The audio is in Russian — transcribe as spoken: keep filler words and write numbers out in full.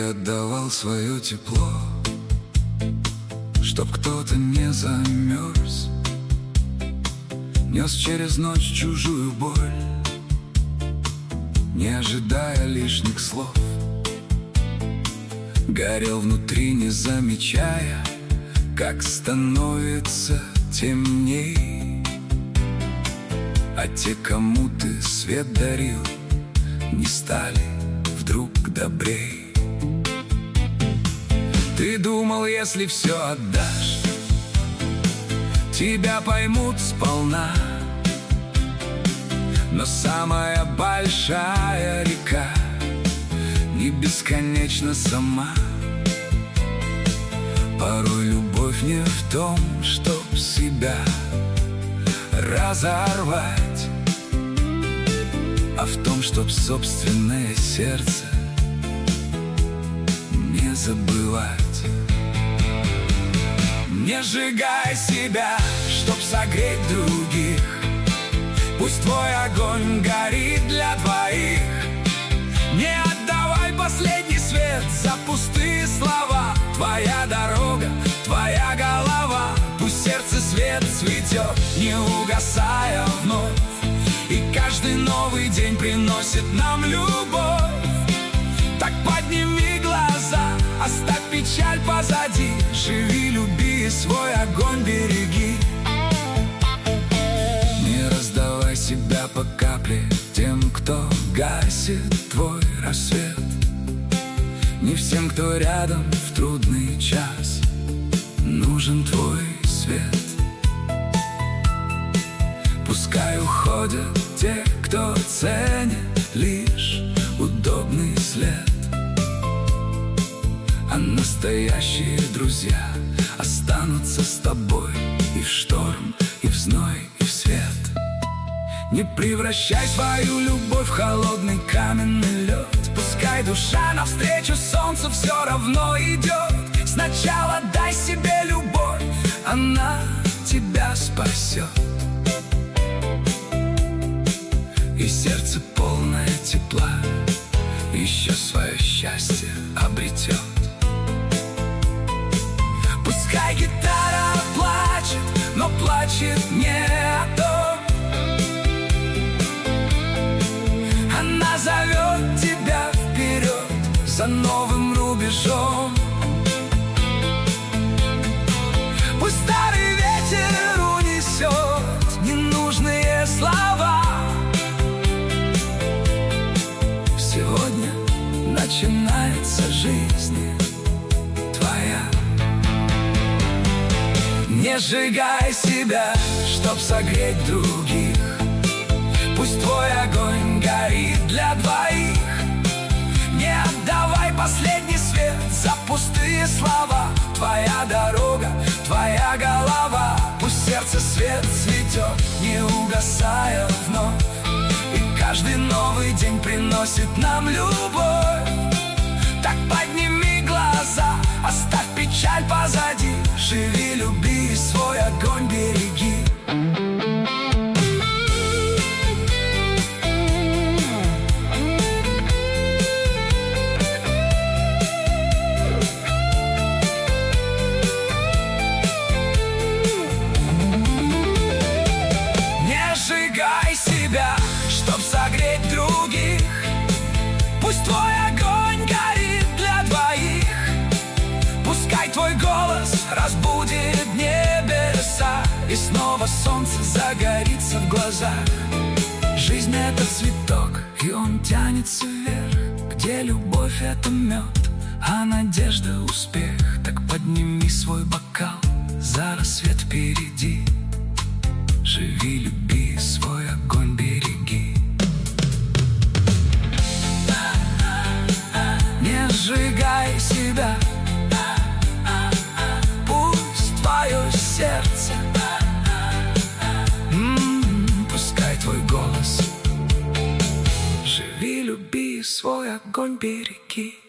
отдавал свое тепло, чтоб кто-то не замерз. Нес через ночь чужую боль, не ожидая лишних слов. Горел внутри, не замечая, как становится темней. А те, кому ты свет дарил, не стали вдруг добрей. Ты думал, если все отдашь, тебя поймут сполна. Но самая большая река не бесконечна сама. Порой любовь не в том, чтоб себя разорвать, а в том, чтоб собственное сердце не забывать. Не сжигай себя, чтоб согреть других. Пусть твой огонь горит для двоих. Не отдавай последний свет за пустые слова. Твоя дорога, твоя голова. Пусть сердце свет цветет, не угасая вновь. И каждый новый день приносит нам любовь. Так подними глаза, оставь печаль позади. Живи, люби и свой огонь береги. Не раздавай себя по капле тем, кто гасит твой рассвет. Не всем, кто рядом в трудный час, нужен твой свет. Пускай уходят те, кто ценит лишь удобный след, а настоящие друзья останутся с тобой и в шторм, и в зной, и в свет. Не превращай свою любовь в холодный каменный лед. Пускай душа навстречу солнцу все равно идет. Сначала дай себе любовь, она тебя спасет. И сердце полное тепла еще свое счастье обретет. Пускай гитара плачет, но плачет не о том. Она зовет тебя вперед за новым рубежом. Пусть старый ветер унесет ненужные слова. Сегодня начинается жизнь твоя. Не сжигай себя, чтоб согреть других. Пусть твой огонь горит для двоих. Не отдавай последний свет за пустые слова. Твоя дорога, твоя голова. Пусть сердце свет цветет, не угасая вновь. И каждый новый день приносит нам любовь. Так подними глаза, оставь печаль позади. Живи, люби и свой огонь береги. Не сжигай себя, чтоб согреть других. Пусть твой огонь горит для двоих. Пускай твой голос разбудит небеса. И снова солнце загорится в глазах. Жизнь — это цветок, и он тянется вверх, где любовь — это мед, а надежда — успех. Так подними свой бокал за рассвет впереди. Живи, люби, свой огонь береги. Не сжигай себя, пусть твое сердце, м-м, пускай твой голос. Живи, люби, свой огонь береги.